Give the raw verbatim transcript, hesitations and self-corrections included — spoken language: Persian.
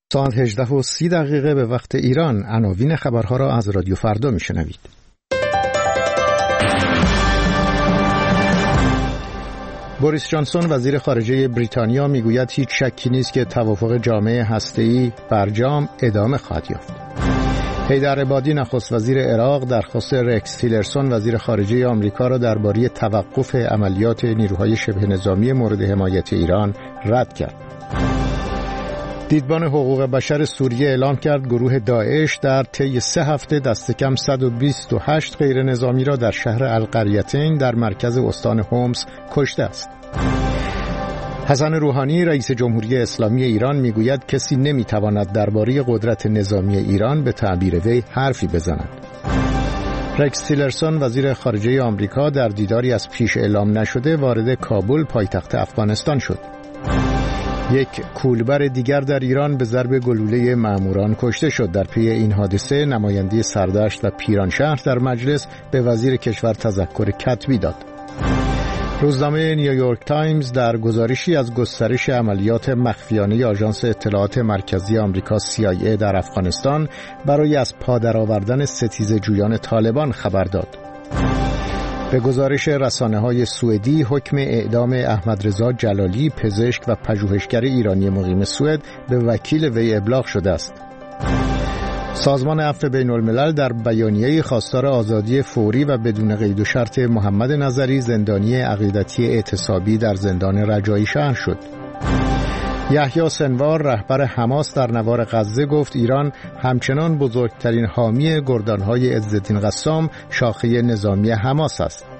ساعت هجده و سی دقیقه به وقت ایران. عناوین خبرها را از رادیو فردا میشنوید. بوریس جانسون وزیر خارجه بریتانیا میگوید هیچ شکی نیست که توافق جامعه هسته‌ای برجام ادامه خواهد یافت. حیدر عبادی نخست وزیر عراق درخواست رکس تیلرسون وزیر خارجه آمریکا را درباره توقف عملیات نیروهای شبه نظامی مورد حمایت ایران رد کرد. دیدبان حقوق بشر سوریه اعلام کرد گروه داعش در طی سه هفته دست کم صد و بیست و هشت غیر نظامی را در شهر القریتین در مرکز استان حمص کشته است. حسن روحانی رئیس جمهوری اسلامی ایران میگوید کسی نمیتواند درباره قدرت نظامی ایران به تعبیر وی حرفی بزند. رکس تیلرسون وزیر خارجه آمریکا در دیداری از پیش اعلام نشده وارد کابل پایتخت افغانستان شد. یک کولبر دیگر در ایران به ضرب گلوله ماموران کشته شد. در پی این حادثه نماینده سردشت و پیرانشهر در مجلس به وزیر کشور تذکر کتبی داد. روزنامه نیویورک تایمز در گزارشی از گسترش عملیات مخفیانه آژانس اطلاعات مرکزی آمریکا سی آی ای در افغانستان برای از پا درآوردن ستیزه جویان طالبان خبر داد. به گزارش رسانه‌های سوئدی حکم اعدام احمدرضا جلالی پزشک و پژوهشگر ایرانی مقیم سوئد به وکیل وی ابلاغ شده است. سازمان عفو بین‌الملل در بیانیه‌ای خواستار آزادی فوری و بدون قید و شرط محمد نظری زندانی عقیدتی اعتصابی در زندان رجایی شهر شد. یحیی سنوار رهبر حماس در نوار غزه گفت ایران همچنان بزرگترین حامی گردانهای عزالدین قسام شاخه نظامی حماس است.